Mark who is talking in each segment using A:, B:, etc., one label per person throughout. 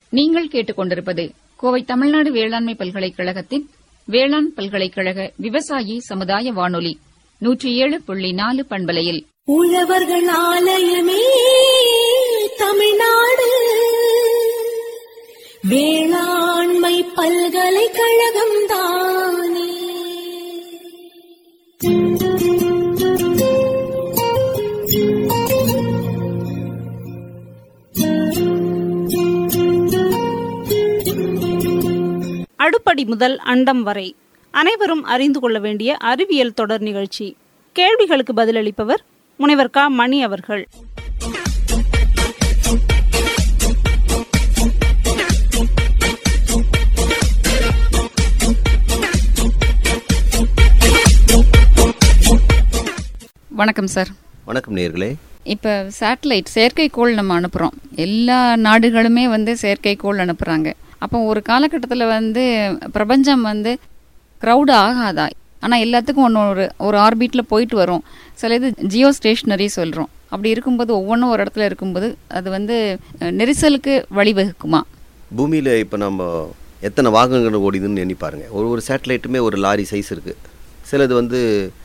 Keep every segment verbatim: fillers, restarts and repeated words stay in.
A: நீங்கள் கேட்டுக்கொண்டிருப்பது கோவை தமிழ்நாடு வேளாண்மை பல்கலைக்கழகத்தின் வேளாண் பல்கலைக்கழக விவசாயி சமுதாய வானொலி நூற்றி ஏழு புள்ளி நாலு பண்பலையில்
B: உழவர்கள் ஆலயமே தமிழ்நாடு வேளாண்மை பல்கலைக்கழகம் தானே.
C: அடுப்படி முதல் அண்டம் வரை அனைவரும் அறிந்து கொள்ள வேண்டிய அறிவியல் தொடர் நிகழ்ச்சி. கேள்விகளுக்கு பதிலளிப்பவர் முனைவர் க மணி அவர்கள்.
A: வணக்கம் சார்.
D: வணக்கம் நேயர்களே.
A: இப்போ சேட்டலைட் செயற்கைக்கோள் நம்ம அனுப்புகிறோம். எல்லா நாடுகளுமே வந்து செயற்கைக்கோள் அனுப்புகிறாங்க. அப்போ ஒரு காலகட்டத்தில் வந்து பிரபஞ்சம் வந்து க்ரௌடு ஆகாதா? ஆனால் எல்லாத்துக்கும் ஒன்று ஒரு ஒரு ஆர்பிட்டில் போயிட்டு வரும். சில இது ஜியோ ஸ்டேஷ்னரி சொல்கிறோம். அப்படி இருக்கும்போது ஒவ்வொன்றும் ஒரு இடத்துல இருக்கும்போது அது வந்து நெரிசலுக்கு வழிவகுக்குமா?
D: பூமியில் இப்போ நம்ம எத்தனை வாகனங்கள் ஓடிதுன்னு எண்ணி பாருங்கள். ஒரு ஒரு சேட்டலைட்டுமே ஒரு லாரி சைஸ் இருக்குது. சிலது வந்து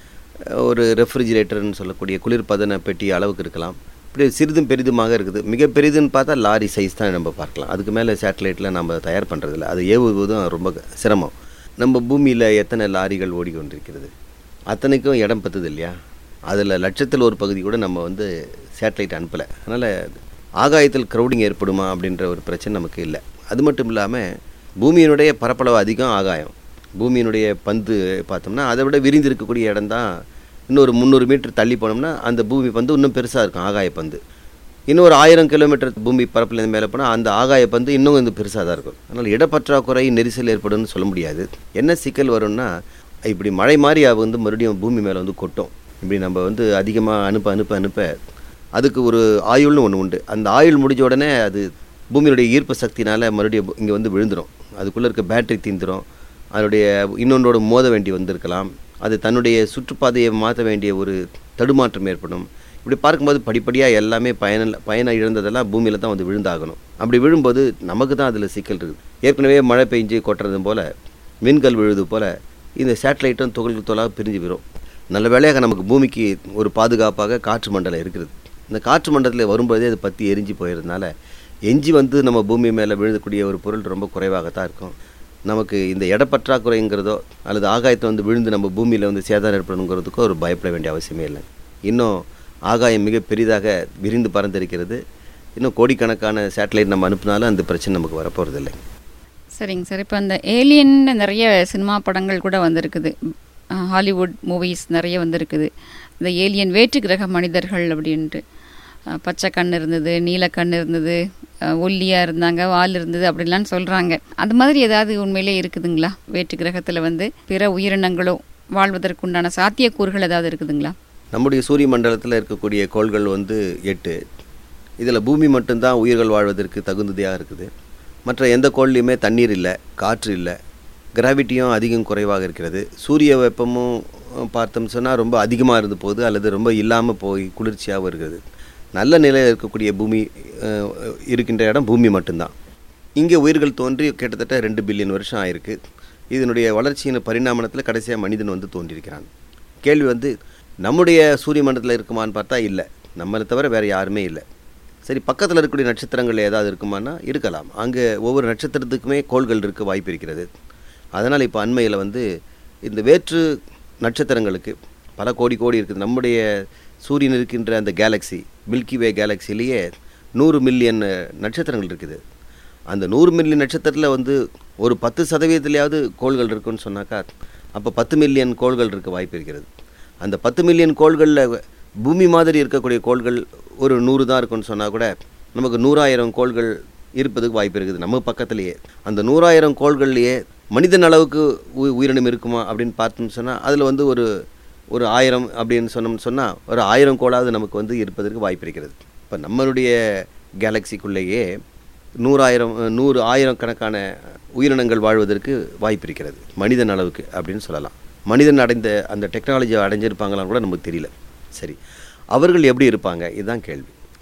D: ஒரு ரெஃப்ரிஜிரேட்டர்னு சொல்லக்கூடிய குளிர்பதன பெட்டி அளவுக்கு இருக்கலாம். இப்படி சிறிதும் பெரிதுமாக இருக்குது. மிக பெரிதுன்னு பார்த்தா லாரி சைஸ் தான் நம்ம பார்க்கலாம். அதுக்கு மேலே சேட்டலைட்டில் நம்ம தயார் பண்ணுறதில்ல. அது ஏவுவதும் ரொம்ப சிரமம். நம்ம பூமியில் எத்தனை லாரிகள் ஓடிக்கொண்டிருக்கிறது, அத்தனைக்கும் இடம் பத்துது இல்லையா? அதில் லட்சத்தில் ஒரு பகுதி கூட நம்ம வந்து சேட்டலைட் அனுப்பலை. அதனால் ஆகாயத்தில் க்ரௌடிங் ஏற்படுமா அப்படின்ற ஒரு பிரச்சனை நமக்கு இல்லை. அது மட்டும் இல்லாமல் பூமியினுடைய பரப்பளவு அதிகம் ஆகாயம். பூமியினுடைய பந்து பார்த்தோம்னா அதை விட விரிந்து இருக்கக்கூடிய இடம் தான். இன்னொரு முந்நூறு மீட்டர் தள்ளி போனோம்னா அந்த பூமி பந்து இன்னும் பெருசாக இருக்கும், ஆகாய பந்து. இன்னொரு ஆயிரம் கிலோமீட்டர் பூமி பரப்பில் மேலே போனால் அந்த ஆகாய பந்து இன்னும் கொஞ்சம் பெருசாக தான் இருக்கும். அதனால் இடப்பற்றாக்குறை நெரிசல் ஏற்படும்னு சொல்ல முடியாது. என்ன சிக்கல் வரும்னா, இப்படி மழை மாதிரி வந்து மறுபடியும் பூமி மேலே வந்து கொட்டும். இப்படி நம்ம வந்து அதிகமாக அனுப்ப அனுப்ப அனுப்ப அதுக்கு ஒரு ஆயுள்னு ஒன்று உண்டு. அந்த ஆயுள் முடிஞ்ச உடனே அது பூமியினுடைய ஈர்ப்பு சக்தினால் மறுபடியும் இங்கே வந்து விழுந்துடும். அதுக்குள்ளே இருக்க பேட்டரி தீந்துடும். அதனுடைய இன்னொன்றோடு மோத வேண்டி வந்திருக்கலாம். அது தன்னுடைய சுற்றுப்பாதையை மாற்ற வேண்டிய ஒரு தடுமாற்றம் ஏற்படும். இப்படி பார்க்கும்போது படிப்படியாக எல்லாமே பயன பயனை இழந்ததெல்லாம் பூமியில் தான் வந்து விழுந்தாகணும். அப்படி விழும்போது நமக்கு தான் அதில் சிக்கல் இருக்குது. ஏற்கனவே மழை பெஞ்சு கொட்டுறது போல், மின்கல் விழுது போல் இந்த சேட்டலைட்டும் துகள் தொலாக பிரிஞ்சு வரும். நல்ல வேளையாக நமக்கு பூமிக்கு ஒரு பாதுகாப்பாக காற்று மண்டலம் இருக்குது. இந்த காற்று மண்டலத்தில் வரும்போதே அது பற்றி எரிஞ்சு போயிருந்தனால எஞ்சி வந்து நம்ம பூமி மேலே விழுந்தக்கூடிய ஒரு பொருள் ரொம்ப குறைவாகத்தான் இருக்கும். நமக்கு இந்த இடப்பற்றாக்குறைங்கிறதோ அல்லது ஆகாயத்தை வந்து விழுந்து நம்ம பூமியில் வந்து சேதாரம் ஏற்படணுங்கிறதுக்கோ ஒரு பயப்பட வேண்டிய அவசியமே இல்லை. இன்னும் ஆகாயம் மிக பெரிதாக விரிந்து பறந்திருக்கிறது. இன்னும் கோடிக்கணக்கான சேட்டலைட் நம்ம அனுப்பினாலும் அந்த பிரச்சனை நமக்கு வரப்போகிறதில்லை.
A: சரிங்க சார். இப்போ அந்த ஏலியன் நிறைய சினிமா படங்கள் கூட வந்திருக்குது. ஹாலிவுட் மூவிஸ் நிறைய வந்திருக்குது. இந்த ஏலியன் வேற்று கிரக மனிதர்கள் அப்படின்ட்டு பச்சை கண் இருந்தது, நீல கண் இருந்தது, ஒல்லியாக இருந்தாங்க, வால் இருந்தது அப்படின்லாம் சொல்கிறாங்க. அது மாதிரி ஏதாவது உண்மையிலே இருக்குதுங்களா? வேற்று கிரகத்தில் வந்து பிற உயிரினங்களும் வாழ்வதற்குண்டான சாத்தியக்கூறுகள் ஏதாவது இருக்குதுங்களா?
D: நம்முடைய சூரிய மண்டலத்தில் இருக்கக்கூடிய கோள்கள் வந்து எட்டு. இதில் பூமி மட்டும்தான் உயிர்கள் வாழ்வதற்கு தகுந்ததாக இருக்குது. மற்ற எந்த கோள்லையுமே தண்ணீர் இல்லை, காற்று இல்லை, கிராவிட்டியும் அதிகம் குறைவாக இருக்கிறது. சூரிய வெப்பமும் பார்த்தோம் சொன்னால் ரொம்ப அதிகமாக இருந்து போகுது அல்லது ரொம்ப இல்லாமல் போய் குளிர்ச்சியாகவும் இருக்கிறது. நல்ல நிலையில் இருக்கக்கூடிய பூமி இருக்கின்ற இடம் பூமி மட்டும்தான். இங்கே உயிர்கள் தோன்றி கிட்டத்தட்ட ரெண்டு பில்லியன் வருஷம் ஆயிருக்கு. இதனுடைய வளர்ச்சியின் பரிணாமத்தில் கடைசியாக மனிதன் வந்து தோன்றியிருக்கிறான். கேள்வி வந்து நம்முடைய சூரிய மண்டலத்தில் இருக்குமான்னு பார்த்தா இல்லை, நம்மளை தவிர வேறு யாருமே இல்லை. சரி, பக்கத்தில் இருக்கக்கூடிய நட்சத்திரங்கள் ஏதாவது இருக்குமானா இருக்கலாம். அங்கே ஒவ்வொரு நட்சத்திரத்துக்குமே கோள்கள் இருக்க வாய்ப்பு இருக்கிறது. அதனால் இப்போ அண்மையில் வந்து இந்த வேற்று நட்சத்திரங்களுக்கு பல கோடி கோடி இருக்குது. நம்முடைய சூரியன் இருக்கின்ற அந்த கேலக்ஸி மில்கிவே கேலக்சிலேயே நூறு மில்லியன் நட்சத்திரங்கள் இருக்குது. அந்த நூறு மில்லியன் நட்சத்திரத்தில் வந்து ஒரு பத்து சதவீதத்துலையாவது கோள்கள் இருக்குன்னு சொன்னாக்கா அப்போ பத்து மில்லியன் கோள்கள் இருக்க வாய்ப்பு இருக்கிறது. அந்த பத்து மில்லியன் கோள்களில் பூமி மாதிரி இருக்கக்கூடிய கோள்கள் ஒரு நூறு தான் இருக்குன்னு சொன்னால் கூட நமக்கு நூறாயிரம் கோள்கள் இருப்பதுக்கு வாய்ப்பு இருக்குது நம்ம பக்கத்துலேயே. அந்த நூறாயிரம் கோள்கள்லேயே மனிதன் அளவுக்கு உயிரினம் இருக்குமா அப்படின்னு பார்த்தோம்னு சொன்னால் அதில் வந்து ஒரு ஒரு ஆயிரம் அப்படின்னு சொன்னோம்னு சொன்னால் ஒரு ஆயிரம் கோளாவது நமக்கு வந்து இருப்பதற்கு வாய்ப்பு இருக்கிறது. இப்போ நம்மளுடைய கேலக்சிக்குள்ளேயே நூறாயிரம் நூறு ஆயிரம் கணக்கான உயிரினங்கள் வாழ்வதற்கு வாய்ப்பு இருக்கிறது மனிதன் அளவுக்கு அப்படின்னு சொல்லலாம். மனிதன் அடைந்த அந்த டெக்னாலஜியை அடைஞ்சிருப்பாங்களான்னு கூட நமக்கு தெரியல. சரி, அவர்கள் எப்படி இருப்பாங்க, இதுதான் கேள்வி.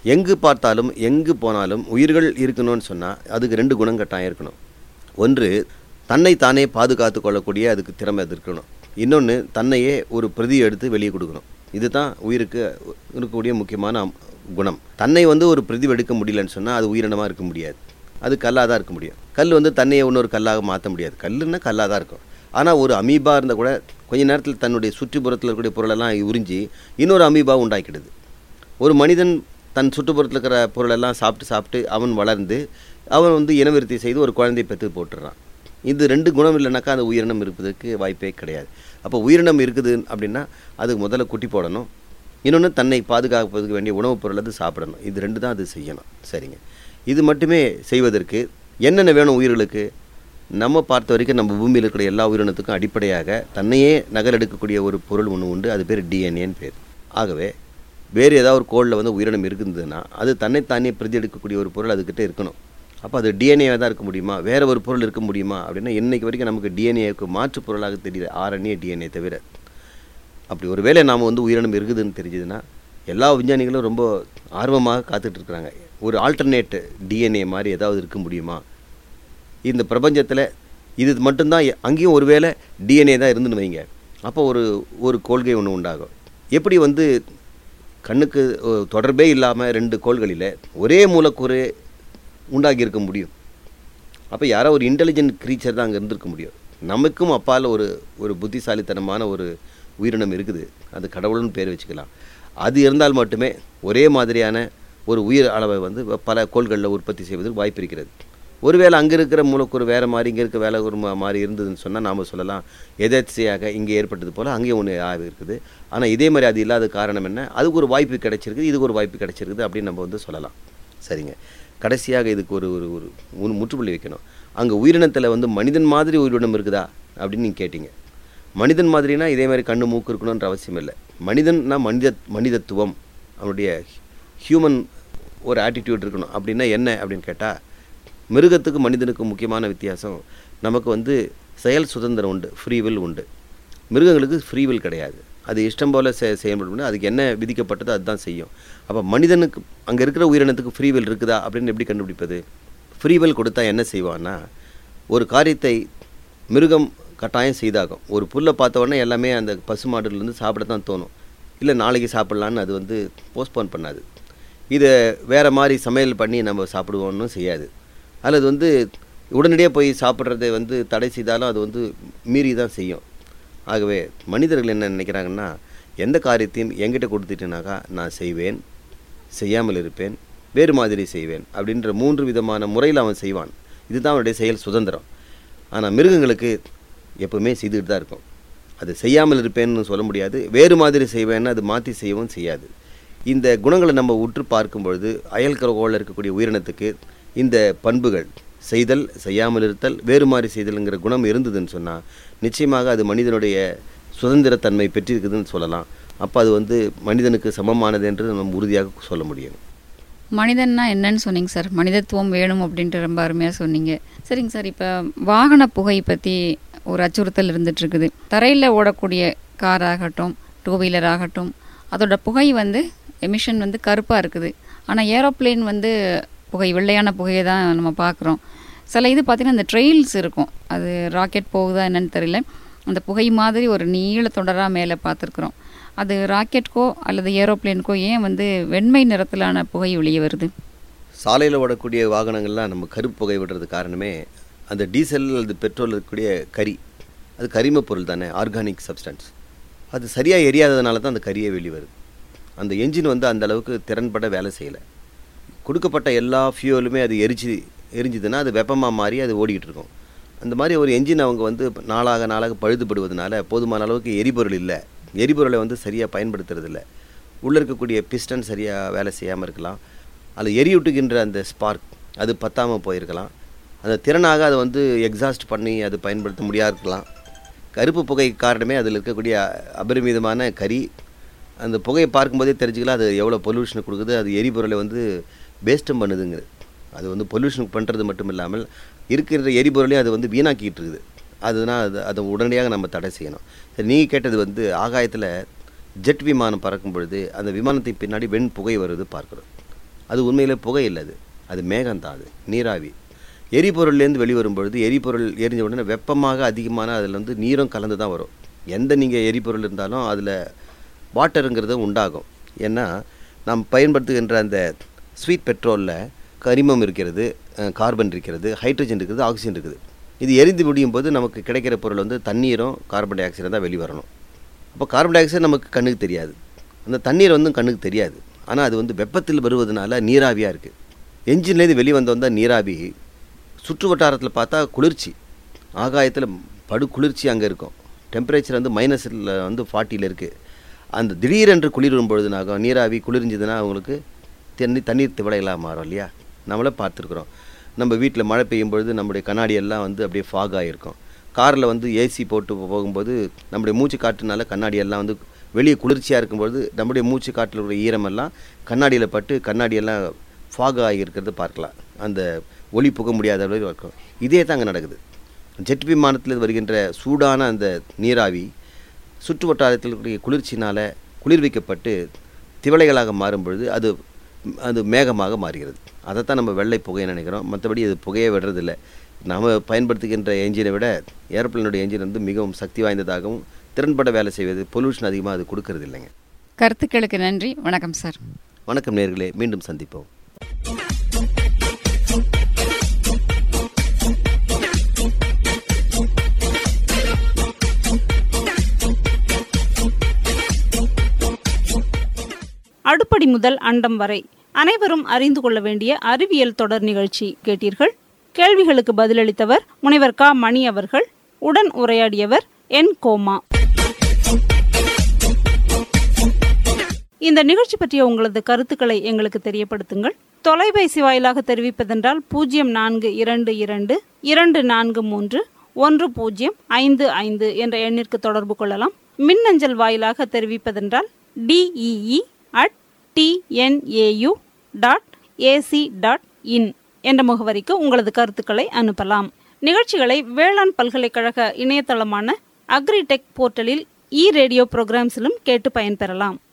D: எங்கு பார்த்தாலும் எங்கு போனாலும் உயிர்கள் இருக்கணும்னு சொன்னால் அதுக்கு ரெண்டு குணம் கட்டாயம் இருக்கணும். ஒன்று, தன்னை தானே பாதுகாத்து கொள்ளக்கூடிய அதுக்கு திறமை அது இருக்கணும். இன்னொன்று, தன்னையே ஒரு பிரதி எடுத்து வெளியே கொடுக்கணும். இதுதான் உயிருக்கு இருக்கக்கூடிய முக்கியமான குணம். தன்னை வந்து ஒரு பிரதி எடுக்க முடியலன்னு சொன்னால் அது உயிரினமாக இருக்க முடியாது, அது கல்லாக தான் இருக்க முடியும். கல் வந்து தன்னையே இன்னொரு கல்லாக மாற்ற முடியாது, கல்லுன்னா கல்லாக தான் இருக்கும். ஆனால் ஒரு அமீபா இருந்தால் கூட கொஞ்ச நேரத்தில் தன்னுடைய சுற்றுப்புறத்தில் இருக்கக்கூடிய பொருளெல்லாம் உறிஞ்சி இன்னொரு அமீபா உண்டாக்கிடுது. ஒரு மனிதன் தன் சுற்றுப்புறத்தில் இருக்கிற பொருளெல்லாம் சாப்பிட்டு சாப்பிட்டு அவன் வளர்ந்து அவன் வந்து இனவிருத்தி செய்து ஒரு குழந்தையை பெற்று போட்டுடுறான். இது ரெண்டு குணம் இல்லைனாக்கா அந்த உயிரினம் இருப்பதற்கு வாய்ப்பே கிடையாது. அப்போ உயிரினம் இருக்குது அப்படின்னா அதுக்கு முதல்ல குட்டி போடணும், இன்னொன்று தன்னை பாதுகாப்பதற்கு வேண்டிய உணவுப் பொருள் அது சாப்பிடணும். இது ரெண்டு தான் அது செய்யணும். சரிங்க, இது மட்டுமே செய்வதற்கு என்னென்ன வேணும் உயிர்களுக்கு? நம்ம பார்த்த வரைக்கும் நம்ம பூமியில் இருக்கிற எல்லா உயிரினத்துக்கும் அடிப்படையாக தன்னையே நகலெடுக்கக்கூடிய ஒரு பொருள் ஒன்று உண்டு, அது பேர் டிஎன்ஏன்னு பேர். ஆகவே வேறு ஏதாவது ஒரு கோளில் வந்து உயிரினம் இருக்குதுன்னா அது தன்னைத்தானே பிரதி எடுக்கக்கூடிய ஒரு பொருள் அதுக்கிட்ட இருக்கணும். அப்போ அது டிஎன்ஏவாக தான் இருக்க முடியுமா, வேறு ஒரு பொருள் இருக்க முடியுமா அப்படின்னா இன்றைக்கு வரைக்கும் நமக்கு டிஎன்ஏவுக்கு மாற்று பொருளாக தெரியல, ஆர்என்ஏ டிஎன்ஏ தவிர. அப்படி ஒரு வேளை நாம் வந்து உயிரினம் இருக்குதுன்னு தெரிஞ்சதுன்னா எல்லா விஞ்ஞானிகளும் ரொம்ப ஆர்வமாக காத்துட்ருக்குறாங்க. ஒரு ஆல்டர்னேட் டிஎன்ஏ மாதிரி ஏதாவது இருக்க முடியுமா இந்த பிரபஞ்சத்தில்? இது மட்டும்தான் அங்கேயும் ஒரு வேளை டிஎன்ஏ தான் இருந்துன்னு வைங்க, அப்போ ஒரு ஒரு கொள்கை ஒன்று உண்டாகும். எப்படி வந்து கண்ணுக்கு தொடர்பே இல்லாமல் ரெண்டு கோள்களில் ஒரே மூலக்கூறு உண்டாகி இருக்க முடியும்? அப்போ யாரோ ஒரு இன்டெலிஜென்ட் க்ரீச்சர் தான் அங்கே இருந்திருக்க முடியும். நமக்கும் அப்பால் ஒரு ஒரு புத்திசாலித்தனமான ஒரு உயிரினம் இருக்குது, அது கடவுள்னு பேர் வச்சுக்கலாம். அது இருந்தால் மட்டுமே ஒரே மாதிரியான ஒரு உயிர் அளவை வந்து பல கோள்களில் உற்பத்தி செய்வதற்கு வாய்ப்பு இருக்கிறது. ஒருவேளை அங்கே இருக்கிற மூலக்கூறு வேறு மாதிரி இங்கே இருக்க வேலை ஒரு மாதிரி இருந்ததுன்னு சொன்னால் நாம் சொல்லலாம் எதேச்சையாக இங்கே ஏற்பட்டது போல் அங்கேயும் ஒன்று ஆக இருக்குது. ஆனால் இதே மாதிரி அது இல்லாத காரணம் என்ன, அதுக்கு ஒரு வாய்ப்பு கிடைச்சிருக்குது, இதுக்கு ஒரு வாய்ப்பு கிடைச்சிருக்குது அப்படின்னு நம்ம வந்து சொல்லலாம். சரிங்க, கடைசியாக இதுக்கு ஒரு ஒரு ஒரு முற்றுப்புள்ளி வைக்கணும். அங்கே உயிரினத்தில் வந்து மனிதன் மாதிரி உயிரினம் இருக்குதா அப்படின்னு நீங்கள் கேட்டிங்க. மனிதன் மாதிரினா இதே மாதிரி கண்ணு மூக்கு இருக்கணுன்ற அவசியம் இல்லை. மனிதன்னா மனித மனிதத்துவம், அவனுடைய ஹியூமன் ஒரு ஆட்டிடியூட் இருக்கணும். அப்படின்னா என்ன அப்படின்னு கேட்டால், மிருகத்துக்கு மனிதனுக்கு முக்கியமான வித்தியாசம், நமக்கு வந்து செயல் சுதந்திரம் உண்டு, ஃப்ரீவில் உண்டு. மிருகங்களுக்கு ஃப்ரீவில் கிடையாது, அது இஷ்டம் போல் செ செயல்படும், அதுக்கு என்ன விதிக்கப்பட்டதோ அதுதான் செய்யும். அப்போ மனிதனுக்கு அங்கே இருக்கிற உயிரினத்துக்கு ஃப்ரீவில் இருக்குதா அப்படின்னு எப்படி கண்டுபிடிப்பது? ஃப்ரீவில் கொடுத்தா என்ன செய்வான்னா, ஒரு காரியத்தை மிருகம் கட்டாயம் செய்தாகும். ஒரு புல்லை பார்த்த உடனே எல்லாமே அந்த பசுமாடுலேருந்து சாப்பிட தான் தோணும், இல்லை நாளைக்கு சாப்பிட்லான்னு அது வந்து போஸ்ட்போன் பண்ணாது. இதை வேறு மாதிரி சமையல் பண்ணி நம்ம சாப்பிடுவோன்னு செய்யாது. அல்லது வந்து உடனடியாக போய் சாப்பிட்றதை வந்து தடை செய்தாலும் அது வந்து மீறி தான் செய்யும். ஆகவே மனிதர்கள் என்ன நினைக்கிறாங்கன்னா, எந்த காரியத்தையும் என்கிட்ட கொடுத்துட்டேனாக்கா நான் செய்வேன், செய்யாமல் இருப்பேன், வேறு மாதிரி செய்வேன் அப்படின்ற மூன்று விதமான முறையில் அவன் செய்வான். இதுதான் அவனுடைய செயல் சுதந்திரம். ஆனால் மிருகங்களுக்கு எப்பவுமே செய்துட்டு தான் இருக்கும். அது செய்யாமல் இருப்பேன்னு சொல்ல முடியாது, வேறு மாதிரி செய்வேன்னு அது மாற்றி செய்யவும் செய்யாது. இந்த குணங்களை நம்ம உற்று பார்க்கும் பொழுது அயல்கரோவில் இருக்கக்கூடிய உயிரினத்துக்கு இந்த பண்புகள், செய்தல், செய்யாமல் இருத்தல், வேறு மாதிரி செய்தல்ங்கிற குணம் இருந்ததுன்னு சொன்னால் நிச்சயமாக அது மனிதனுடைய சுதந்திரத்தன்மை பெற்றிருக்குதுன்னு சொல்லலாம். அப்போ அது வந்து மனிதனுக்கு சமமானது என்று நம்ம உறுதியாக சொல்ல முடியும்.
A: மனிதன்னா என்னன்னு சொன்னீங்க சார், மனிதத்துவம் வேணும் அப்படின்ட்டு ரொம்ப அருமையாக சொன்னீங்க. சரிங்க சார், இப்போ வாகன புகை பற்றி ஒரு அச்சுறுத்தல் இருந்துட்டு இருக்குது. தரையில் ஓடக்கூடிய கார் ஆகட்டும், டூ வீலர் ஆகட்டும், அதோட புகை வந்து எமிஷன் வந்து கருப்பாக இருக்குது. ஆனால் ஏரோப்ளேன் வந்து புகை வெள்ளையான புகையை தான் நம்ம பார்க்குறோம். சில இது பார்த்திங்கன்னா அந்த ட்ரெயில்ஸ் இருக்கும், அது ராக்கெட் போகுதா என்னன்னு தெரியல, அந்த புகை மாதிரி ஒரு நீள தொடராக மேலே பார்த்துருக்குறோம். அது ராக்கெட்கோ அல்லது ஏரோப்ளேனுக்கோ ஏன் வந்து வெண்மை நிறத்திலான புகை வெளியே வருது?
D: சாலையில் ஓடக்கூடிய வாகனங்கள்லாம் நம்ம கருப்பு புகை விடுறது காரணமே அந்த டீசல் அல்லது பெட்ரோல் இருக்கக்கூடிய கரி, அது கரிம பொருள் தானே, ஆர்கானிக் சப்ஸ்டன்ஸ். அது சரியாக எரியாததுனால தான் அந்த கரியை வெளியே வருது. அந்த என்ஜின் வந்து அந்த அளவுக்கு திறன்பட வேலை செய்யலை. கொடுக்கப்பட்ட எல்லா ஃபியூவலுமே அது எரிச்சு எரிஞ்சுதுன்னா அது வெப்பமாக மாறி அது ஓடிக்கிட்டு இருக்கும். அந்த மாதிரி ஒரு என்ஜின் அவங்க வந்து நாளாக நாளாக பழுதுபடுவதனால போதுமான அளவுக்கு எரிபொருள் இல்லை, எரிபொருளை வந்து சரியாக பயன்படுத்துறது இல்லை. உள்ளே இருக்கக்கூடிய பிஸ்டன் சரியாக வேலை செய்யாமல் இருக்கலாம், அதில் எரியூட்டுகின்ற அந்த ஸ்பார்க் அது பத்தாமல் போயிருக்கலாம், அந்த திறனாக அதை வந்து எக்ஸாஸ்ட் பண்ணி அது பயன்படுத்த முடியாது இருக்கலாம். கருப்பு புகை காரணமே அதில் இருக்கக்கூடிய அபரிமிதமான கரி. அந்த புகையை பார்க்கும்போதே தெரிஞ்சுக்கலாம் அது எவ்வளோ பொல்யூஷனை கொடுக்குது, அது எரிபொருளை வந்து வேஸ்ட்டும் பண்ணுதுங்கிறது. அது வந்து பொல்யூஷன் பண்ணுறது மட்டும் இல்லாமல் இருக்கிற எரிபொருளையும் அது வந்து வீணாக்கிட்டு இருக்குது. அதுதான் அது அதை உடனடியாக நம்ம தடை செய்யணும். சரி, நீங்கள் கேட்டது வந்து ஆகாயத்தில் ஜெட் விமானம் பறக்கும் பொழுது அந்த விமானத்தின் பின்னாடி வெண் புகை வருவது பார்க்குறோம். அது உண்மையிலே புகை இல்லை, அது அது மேகம்தான், அது நீராவி. எரிபொருள்லேருந்து வெளிவரும் பொழுது எரிபொருள் எரிஞ்ச உடனே வெப்பமாக அதிகமான அதில் வந்து நீரும் கலந்து தான் வரும். எந்த நீங்கள் எரிபொருள் இருந்தாலும் அதில் வாட்டருங்கிறது உண்டாகும். ஏன்னா நாம் பயன்படுத்துகின்ற அந்த ஸ்வீட் பெட்ரோலில் கரிமம் இருக்கிறது, கார்பன் இருக்கிறது, ஹைட்ரஜன் இருக்குது, ஆக்சிஜன் இருக்குது. இது எரிந்து முடியும் போது நமக்கு கிடைக்கிற பொருள் வந்து தண்ணீரும் கார்பன் டை ஆக்சைடும் தான் வெளிவரணும். அப்போ கார்பன் டை ஆக்சைடு நமக்கு கண்ணுக்கு தெரியாது, அந்த தண்ணீர் வந்து கண்ணுக்கு தெரியாது. ஆனால் அது வந்து வெப்பத்தில் வருவதனால நீராவியாக இருக்குது. என்ஜின்லேருந்து வெளிவந்து வந்தால் நீராவி சுற்று வட்டாரத்தில் பார்த்தா குளிர்ச்சி, ஆகாயத்தில் படு குளிர்ச்சி அங்கே இருக்கும். டெம்பரேச்சர் வந்து மைனஸில் வந்து ஃபார்ட்டியில் இருக்குது. அந்த திடீரென்று குளிரும் பொழுதுனாகும் நீராவி குளிர்ஞ்சுதுன்னா அவங்களுக்கு தண்ணி தண்ணீர் திவலைகளாக மாறும் இல்லையா? நம்மளே பார்த்துருக்குறோம். நம்ம வீட்டில் மழை பெய்யும் பொழுது நம்முடைய கண்ணாடியெல்லாம் வந்து அப்படியே ஃபாக் ஆகிருக்கும். காரில் வந்து ஏசி போட்டு போகும்போது நம்முடைய மூச்சு காற்றுனால கண்ணாடியெல்லாம் வந்து வெளியே குளிர்ச்சியாக இருக்கும்பொழுது நம்முடைய மூச்சு காற்றில் உள்ள ஈரமெல்லாம் கண்ணாடியில் பட்டு கண்ணாடியெல்லாம் ஃபாக் ஆகியிருக்கிறது பார்க்கலாம். அந்த ஒளி புக முடியாத அளவில் இருக்கும். இதே தான் அங்கே நடக்குது. ஜெட் விமானத்தில் வருகின்ற சூடான அந்த நீராவி சுற்று வட்டாரத்தில் இருக்கக்கூடிய குளிர்ச்சினால் குளிர்விக்கப்பட்டு திவலைகளாக மாறும் பொழுது அது அது மேகமாக மாறுகிறது. அதைத்தான் நம்ம வெள்ளை புகையை நினைக்கிறோம். மற்றபடி அது புகையை விடுறதில்லை. நாம் பயன்படுத்துகின்ற என்ஜினை விட ஏரோப்ளேனுடைய என்ஜின் வந்து மிகவும் சக்தி வாய்ந்ததாகவும் திறன்பட வேலை செய்வது, பொல்யூஷன் அதிகமாக அது கொடுக்கறது இல்லைங்க.
A: கருத்துக்களுக்கு நன்றி. வணக்கம் சார்.
D: வணக்கம் நேயர்களே, மீண்டும் சந்திப்போம்.
C: அடுப்படி முதல் அண்டம் வரை அனைவரும் அறிந்து கொள்ள வேண்டிய அறிவியல் தொடர் நிகழ்ச்சி கேட்டீர்கள். கேள்விகளுக்கு பதிலளித்தவர் முனைவர் க மணி அவர்கள். உடன் உரையாடியவர் என் கோமா. இந்த நிகழ்ச்சி பற்றிய உங்களது கருத்துக்களை எங்களுக்கு தெரியப்படுத்துங்கள். தொலைபேசி வாயிலாக தெரிவிப்பதென்றால் பூஜ்ஜியம் நான்கு இரண்டு இரண்டு இரண்டு நான்கு மூன்று ஒன்று பூஜ்ஜியம் ஐந்து ஐந்து என்ற எண்ணிற்கு தொடர்பு கொள்ளலாம். மின்னஞ்சல் வாயிலாக தெரிவிப்பதென்றால் D E E at T N A U dot A C dot in என்ற முகவரிக்கு உங்களது கருத்துக்களை அனுப்பலாம். நிகழ்ச்சிகளை வேளாண் பல்கலைக்கழக இணையதளமான அக்ரிடெக் போர்ட்டலில் இ ரேடியோ புரோகிராம்ஸிலும் கேட்டு பயன்பெறலாம்.